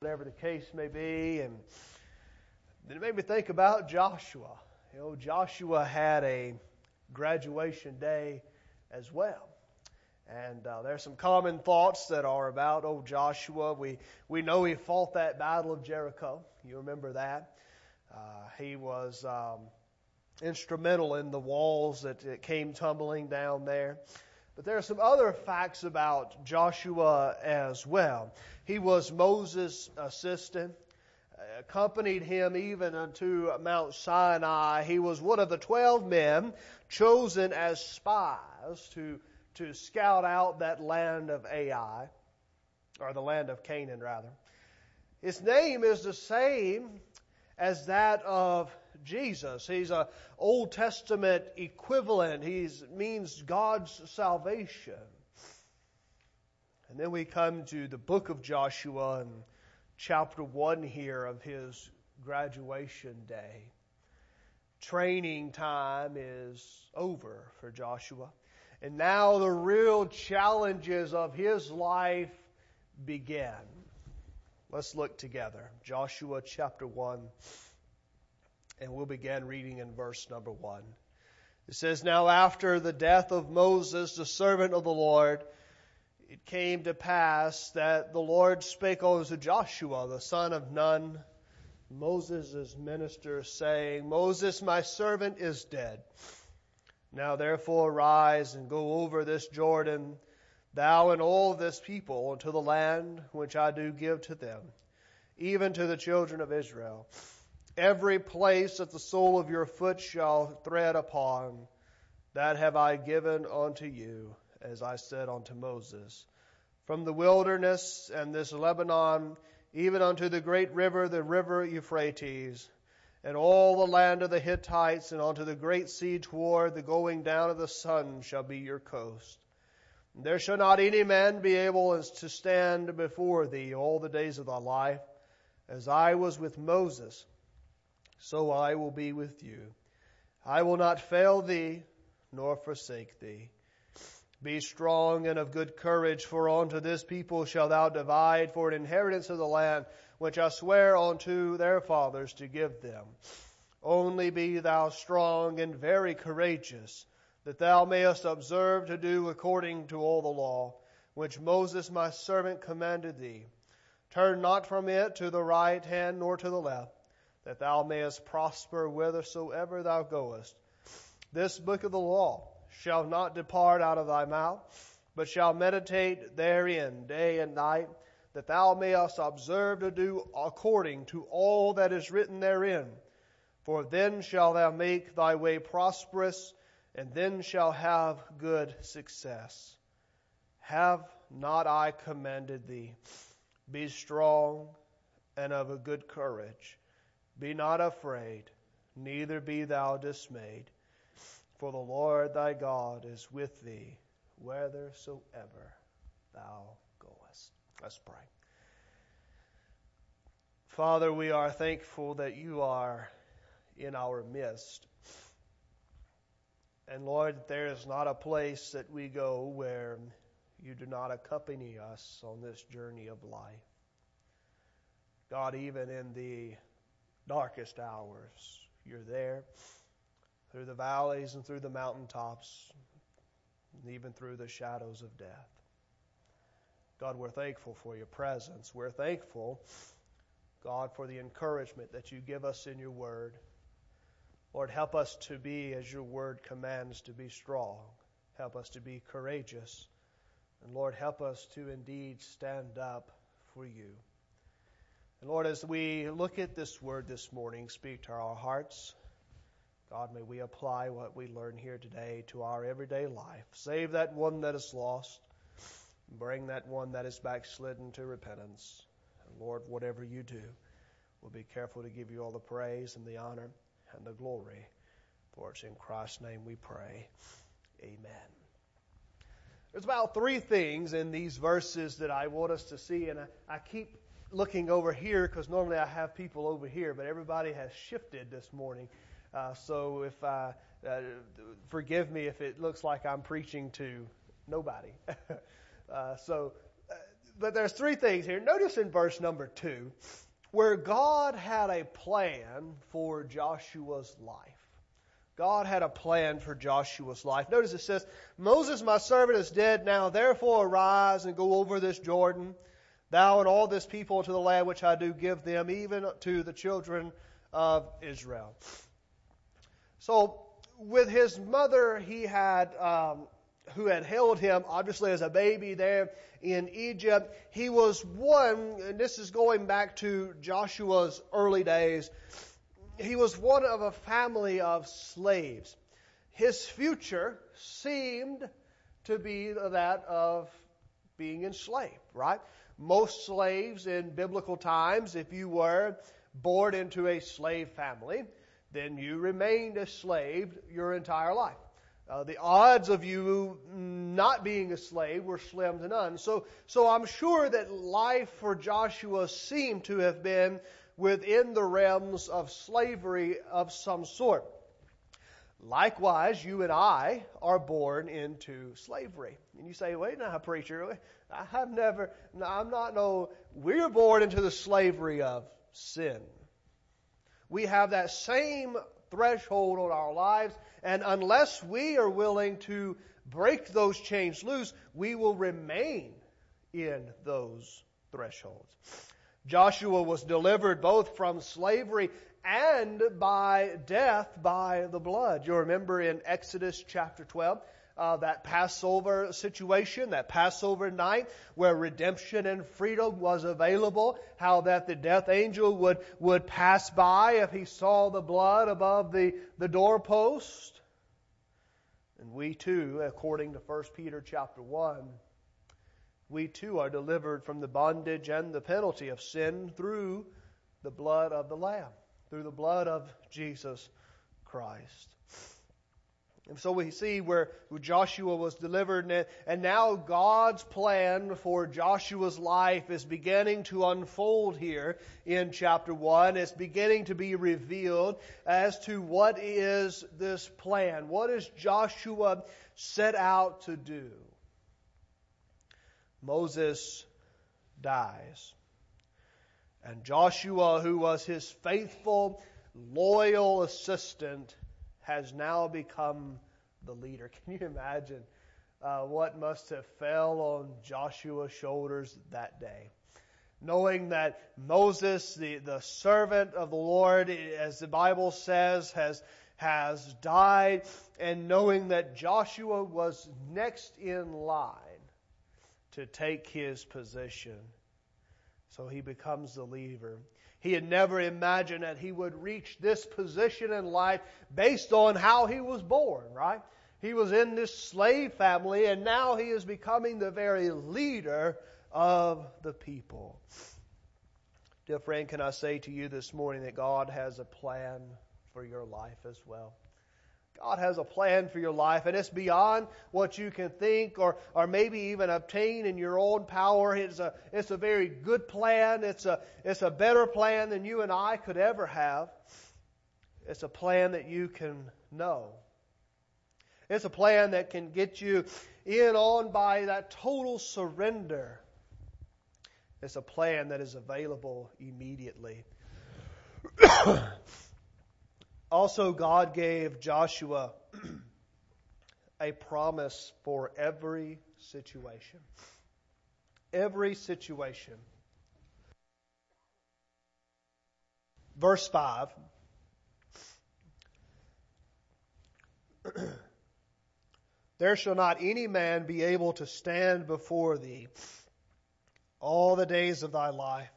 whatever the case may be. And then it made me think about Joshua. Joshua had a graduation day as well. And there's some common thoughts that are about old Joshua. We know he fought that battle of Jericho. You remember that. He was instrumental in the walls that came tumbling down there. But there are some other facts about Joshua as well. He was Moses' assistant, accompanied him even unto Mount Sinai. He was one of the 12 men chosen as spies to scout out that land of Ai, or the land of Canaan rather. His name is the same as that of Jesus. He's an Old Testament equivalent. He means God's salvation. And then we come to the book of Joshua and chapter 1 here of his graduation day. Training time is over for Joshua. And now the real challenges of his life begin. Let's look together. Joshua chapter 1. And we'll begin reading in verse number 1. It says, Now after the death of Moses, the servant of the Lord, it came to pass that the Lord spake unto Joshua, the son of Nun, Moses' minister, saying, Moses, my servant, is dead. Now therefore arise and go over this Jordan, thou and all this people, unto the land which I do give to them, even to the children of Israel. Every place that the sole of your foot shall tread upon, that have I given unto you, as I said unto Moses. From the wilderness and this Lebanon, even unto the great river, the river Euphrates, and all the land of the Hittites, and unto the great sea toward the going down of the sun shall be your coast. And there shall not any man be able to stand before thee all the days of thy life. As I was with Moses, so I will be with you. I will not fail thee, nor forsake thee. Be strong and of good courage, for unto this people shalt thou divide for an inheritance of the land, which I swear unto their fathers to give them. Only be thou strong and very courageous, that thou mayest observe to do according to all the law, which Moses my servant commanded thee. Turn not from it to the right hand nor to the left, that thou mayest prosper whithersoever thou goest. This book of the law shall not depart out of thy mouth, but shall meditate therein day and night, that thou mayest observe to do according to all that is written therein. For then shalt thou make thy way prosperous, and then shalt have good success. Have not I commanded thee? Be strong and of a good courage. Be not afraid, neither be thou dismayed. For the Lord thy God is with thee, whithersoever thou goest. Let's pray. Father, we are thankful that you are in our midst. And Lord, there is not a place that we go where you do not accompany us on this journey of life. God, even in the darkest hours, you're there through the valleys and through the mountaintops, and even through the shadows of death. God, we're thankful for your presence. We're thankful, God, for the encouragement that you give us in your word. Lord, help us to be, as your word commands, to be strong. Help us to be courageous. And Lord, help us to indeed stand up for you. And Lord, as we look at this word this morning, speak to our hearts. God, may we apply what we learn here today to our everyday life. Save that one that is lost. Bring that one that is backslidden to repentance. And Lord, whatever you do, we'll be careful to give you all the praise and the honor and the glory. For it's in Christ's name we pray. Amen. There's about three things in these verses that I want us to see, and I keep looking over here because normally I have people over here, but everybody has shifted this morning. So if forgive me if it looks like I'm preaching to nobody. So But there's three things here. Notice in verse number 2, where God had a plan for Joshua's life. God had a plan for Joshua's life. Notice it says, Moses, my servant, is dead now. Therefore arise and go over this Jordan, thou and all this people, to the land which I do give them, even to the children of Israel. So, with his mother, he had, who had held him, obviously as a baby there in Egypt, he was one, and this is going back to Joshua's early days, he was one of a family of slaves. His future seemed to be that of being enslaved, right? Most slaves in biblical times, if you were born into a slave family, then you remained a slave your entire life. The odds of you not being a slave were slim to none. So I'm sure that life for Joshua seemed to have been within the realms of slavery of some sort. Likewise, you and I are born into slavery. And you say, wait now, preacher, we're born into the slavery of sin. We have that same threshold on our lives, and unless we are willing to break those chains loose, we will remain in those thresholds. Joshua was delivered both from slavery and by death by the blood. You remember in Exodus chapter 12, that Passover situation, that Passover night where redemption and freedom was available, how that the death angel would pass by if he saw the blood above the doorpost. And we too, according to 1 Peter chapter 1, we too are delivered from the bondage and the penalty of sin through the blood of the Lamb, through the blood of Jesus Christ. And so we see where Joshua was delivered, and now God's plan for Joshua's life is beginning to unfold here in chapter 1. It's beginning to be revealed as to what is this plan. What is Joshua set out to do? Moses dies. And Joshua, who was his faithful, loyal assistant, has now become the leader. Can you imagine what must have fell on Joshua's shoulders that day? Knowing that Moses, the servant of the Lord, as the Bible says, has died, and knowing that Joshua was next in line to take his position. So he becomes the leader. He had never imagined that he would reach this position in life based on how he was born, right? He was in this slave family, and now he is becoming the very leader of the people. Dear friend, can I say to you this morning that God has a plan for your life as well? God has a plan for your life, and it's beyond what you can think or maybe even obtain in your own power. It's a very good plan. It's a better plan than you and I could ever have. It's a plan that you can know. It's a plan that can get you in on by that total surrender. It's a plan that is available immediately. Also, God gave Joshua a promise for every situation. Every situation. Verse 5. There shall not any man be able to stand before thee all the days of thy life.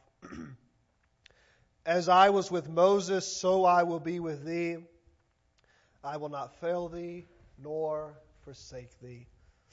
As I was with Moses, so I will be with thee. I will not fail thee, nor forsake thee.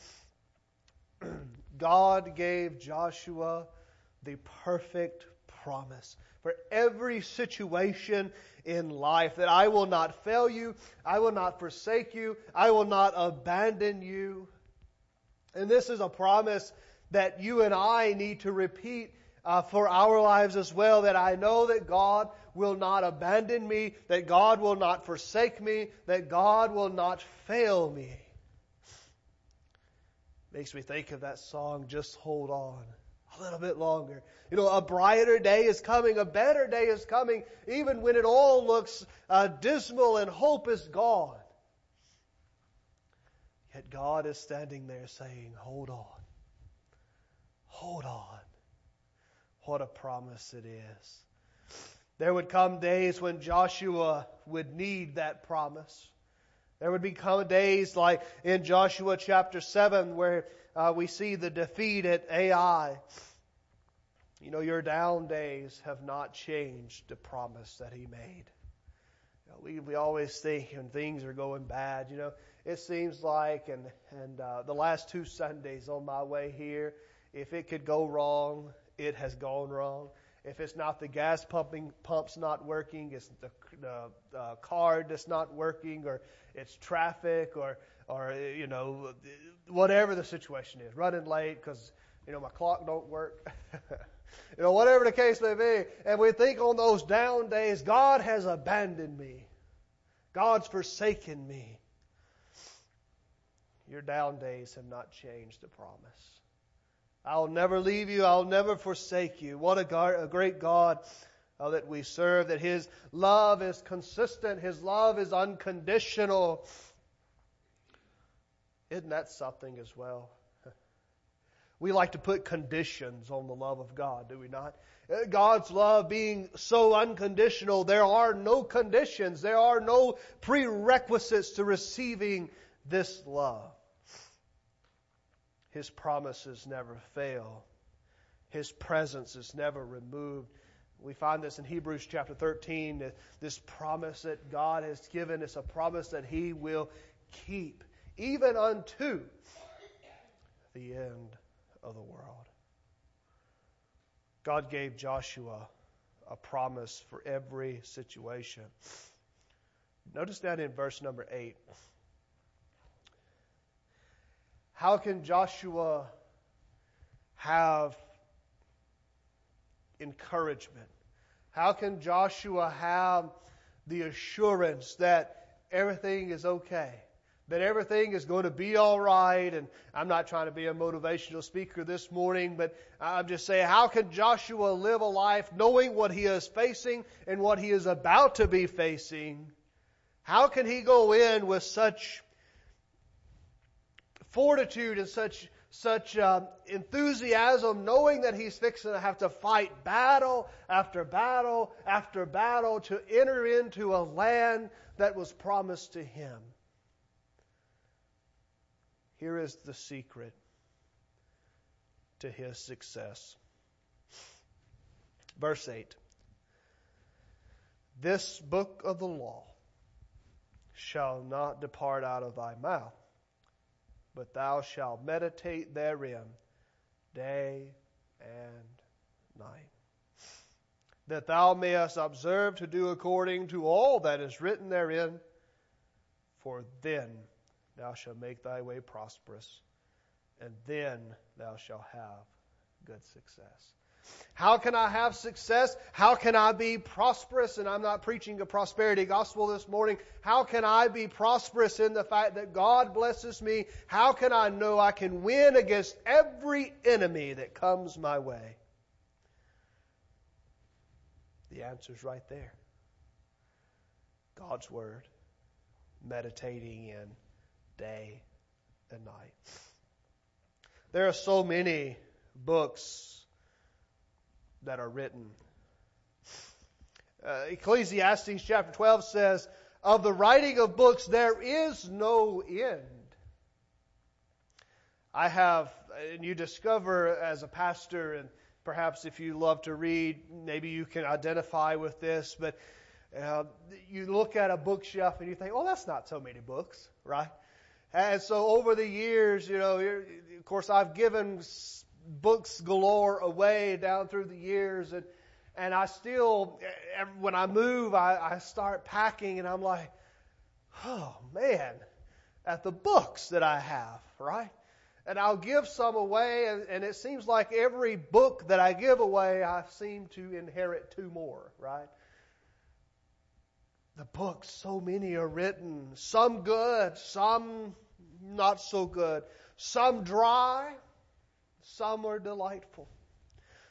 God gave Joshua the perfect promise for every situation in life, that I will not fail you, I will not forsake you, I will not abandon you. And this is a promise that you and I need to repeat for our lives as well, that I know that God will not abandon me, that God will not forsake me, that God will not fail me. Makes me think of that song, Just Hold On. a little bit longer. A brighter day is coming, a better day is coming, even when it all looks dismal and hope is gone. Yet God is standing there saying, hold on. Hold on. What a promise it is. There would come days when Joshua would need that promise. There would become days like in Joshua chapter 7 where we see the defeat at Ai. Your down days have not changed the promise that He made. We always think when things are going bad, it seems like, and the last 2 Sundays on my way here, if it could go wrong, it has gone wrong. If it's not the gas pump's not working, it's the card that's not working, or it's traffic, or whatever the situation is, running late because my clock don't work. Whatever the case may be, and we think on those down days, God has abandoned me. God's forsaken me. Your down days have not changed the promise. I'll never leave you. I'll never forsake you. What a great God that we serve, that His love is consistent. His love is unconditional. Isn't that something as well? We like to put conditions on the love of God, do we not? God's love being so unconditional, there are no conditions. There are no prerequisites to receiving this love. His promises never fail. His presence is never removed. We find this in Hebrews chapter 13. This promise that God has given is a promise that He will keep, even unto the end of the world. God gave Joshua a promise for every situation. Notice that in verse number 8. How can Joshua have encouragement? How can Joshua have the assurance that everything is okay? That everything is going to be all right? And I'm not trying to be a motivational speaker this morning, but I'm just saying, how can Joshua live a life knowing what he is facing and what he is about to be facing? How can he go in with such fortitude and such enthusiasm, knowing that he's fixing to have to fight battle after battle after battle to enter into a land that was promised to him? Here is the secret to his success. Verse 8. This book of the law shall not depart out of thy mouth, but thou shalt meditate therein day and night, that thou mayest observe to do according to all that is written therein, for then thou shalt make thy way prosperous, and then thou shalt have good success. How can I have success? How can I be prosperous? And I'm not preaching a prosperity gospel this morning. How can I be prosperous in the fact that God blesses me? How can I know I can win against every enemy that comes my way? The answer's right there. God's Word, meditating in day and night. There are so many books that are written. Ecclesiastes chapter 12 says, of the writing of books there is no end. I have, and you discover as a pastor, and perhaps if you love to read, maybe you can identify with this, but you look at a bookshelf and you think, oh, that's not so many books, right? And so over the years, of course, I've given books galore away down through the years, and I still, when I move, I start packing, and I'm like, oh man, at the books that I have, right? And I'll give some away, and it seems like every book that I give away, I seem to inherit 2 more, right? The books, so many are written, some good, some not so good, some dry, some are delightful.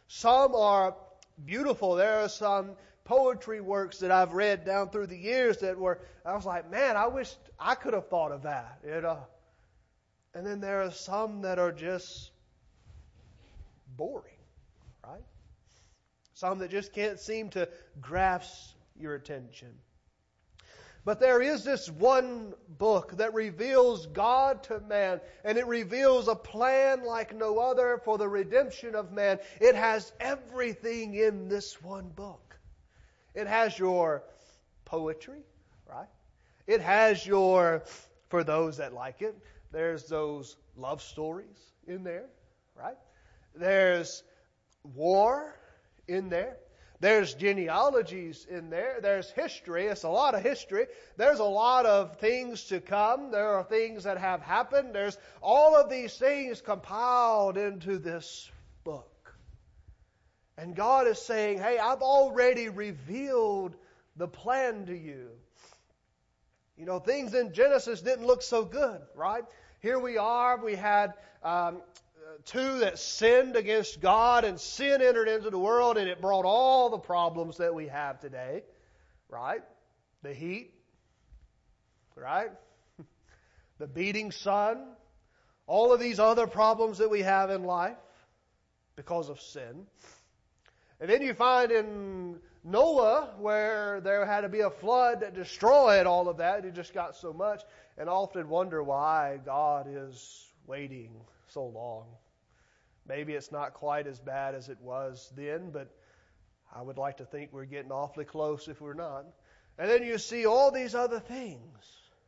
Some are beautiful. There are some poetry works that I've read down through the years that I was like, man, I wish I could have thought of that. And then there are some that are just boring, right? Some that just can't seem to grasp your attention. But there is this one book that reveals God to man, and it reveals a plan like no other for the redemption of man. It has everything in this one book. It has your poetry, right? It has for those that like it, there's those love stories in there, right? There's war in there. There's genealogies in there. There's history. It's a lot of history. There's a lot of things to come. There are things that have happened. There's all of these things compiled into this book. And God is saying, hey, I've already revealed the plan to you. Things in Genesis didn't look so good, right? Here we are. We had two that sinned against God, and sin entered into the world, and it brought all the problems that we have today, right? The heat, right? The beating sun, all of these other problems that we have in life because of sin. And then you find in Noah where there had to be a flood that destroyed all of that. It just got so much, and often wonder why God is waiting so long. Maybe it's not quite as bad as it was then, but I would like to think we're getting awfully close if we're not. And then you see all these other things.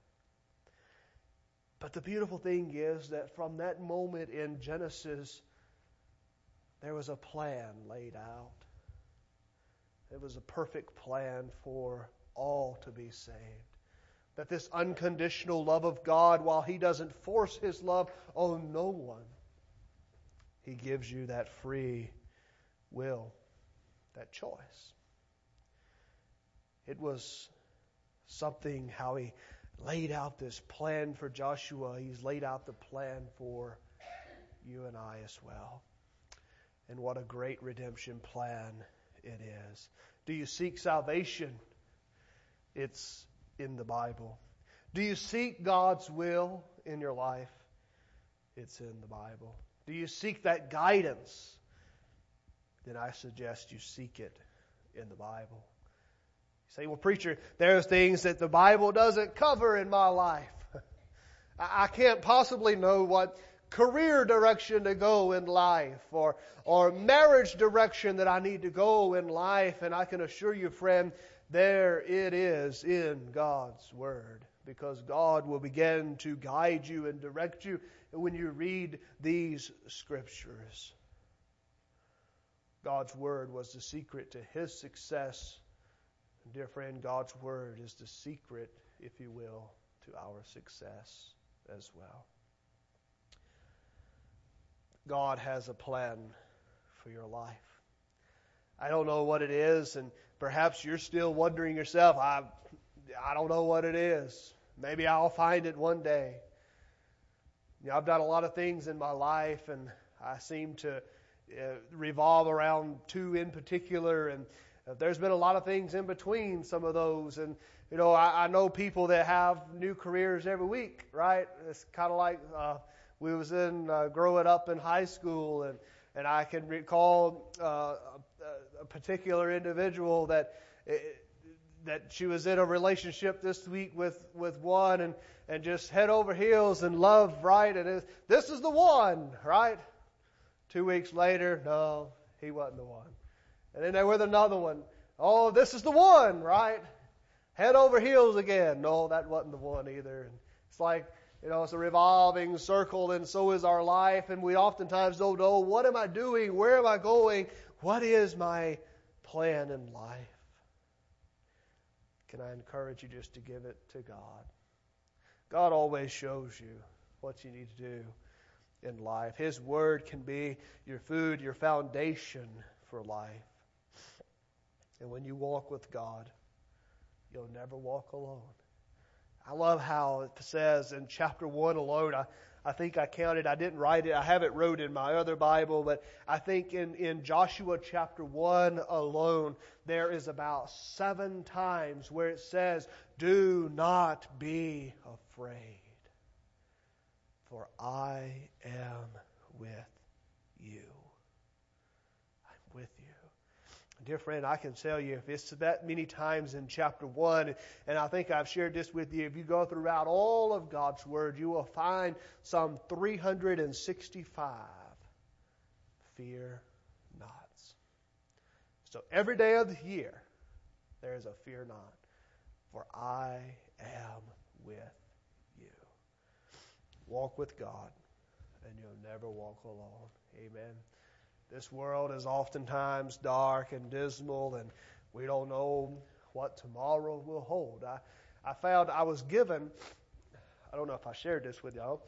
But the beautiful thing is that from that moment in Genesis, there was a plan laid out. It was a perfect plan for all to be saved. That this unconditional love of God, while He doesn't force His love on no one, He gives you that free will, that choice. It was something how He laid out this plan for Joshua. He's laid out the plan for you and I as well. And what a great redemption plan it is. Do you seek salvation? It's in the Bible. Do you seek God's will in your life? It's in the Bible. Do you seek that guidance? Then I suggest you seek it in the Bible. You say, well, preacher, there's things that the Bible doesn't cover in my life. I can't possibly know what career direction to go in life or marriage direction that I need to go in life. And I can assure you, friend, there it is in God's Word. Because God will begin to guide you and direct you when you read these Scriptures. God's Word was the secret to His success. And dear friend, God's Word is the secret, if you will, to our success as well. God has a plan for your life. I don't know what it is, and perhaps you're still wondering yourself, I don't know what it is. Maybe I'll find it one day. I've done a lot of things in my life, and I seem to revolve around two in particular, and there's been a lot of things in between some of those. And, I know people that have new careers every week, right? It's kind of like we was in growing up in high school, and I can recall a particular individual that she was in a relationship this week with one and just head over heels in love, right? And this is the one, right? 2 weeks later, no, he wasn't the one. And then there was another one. Oh, this is the one, right? Head over heels again. No, that wasn't the one either. And it's like, it's a revolving circle, and so is our life. And we oftentimes don't know, what am I doing? Where am I going? What is my plan in life? Can I encourage you just to give it to God? God always shows you what you need to do in life. His Word can be your food, your foundation for life. And when you walk with God, you'll never walk alone. I love how it says in chapter 1 alone, I think I counted, I didn't write it, I have it wrote in my other Bible, but I think in Joshua chapter 1 alone, there is about 7 times where it says, do not be afraid, for I am with you. I'm with you. Dear friend, I can tell you, if it's that many times in chapter 1, and I think I've shared this with you, if you go throughout all of God's Word, you will find some 365 fear nots. So every day of the year, there is a fear not, for I am with you. Walk with God, and you'll never walk alone. Amen. This world is oftentimes dark and dismal, and we don't know what tomorrow will hold. I found I was given, I don't know if I shared this with y'all,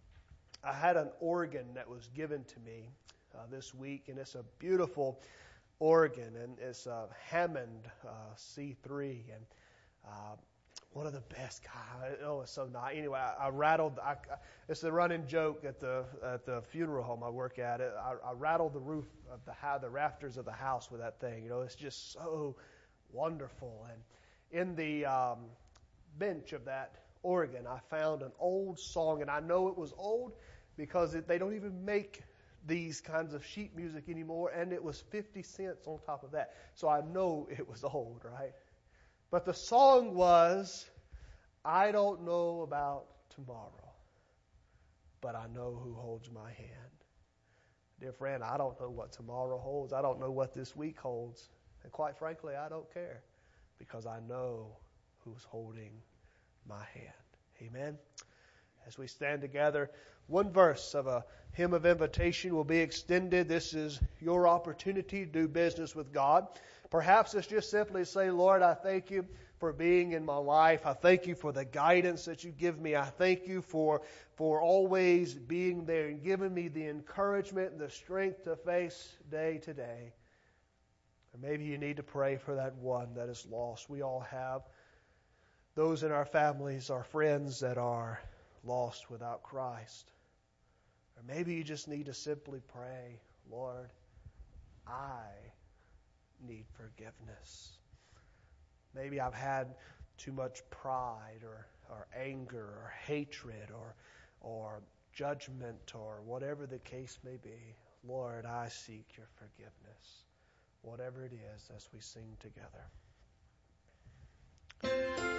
I had an organ that was given to me this week, and it's a beautiful organ, and it's a Hammond C3, and one of the best. God, oh, it's so nice. Anyway, I rattled. It's a running joke at the funeral home I work at. I rattled the roof of the rafters of the house with that thing. You know, it's just so wonderful. And in the bench of that organ, I found an old song, and I know it was old because they don't even make these kinds of sheet music anymore, and it was 50 cents on top of that. So I know it was old, right? But the song was, I don't know about tomorrow, but I know who holds my hand. Dear friend, I don't know what tomorrow holds. I don't know what this week holds. And quite frankly, I don't care, because I know who's holding my hand. Amen? As we stand together, one verse of a hymn of invitation will be extended. This is your opportunity to do business with God. Perhaps it's just simply say, Lord, I thank you for being in my life. I thank you for the guidance that you give me. I thank you for always being there and giving me the encouragement and the strength to face day to day. Or maybe you need to pray for that one that is lost. We all have those in our families, our friends that are lost without Christ. Or maybe you just need to simply pray, Lord, I need forgiveness. Maybe I've had too much pride or anger or hatred or judgment or whatever the case may be. Lord, I seek your forgiveness. Whatever it is, as we sing together.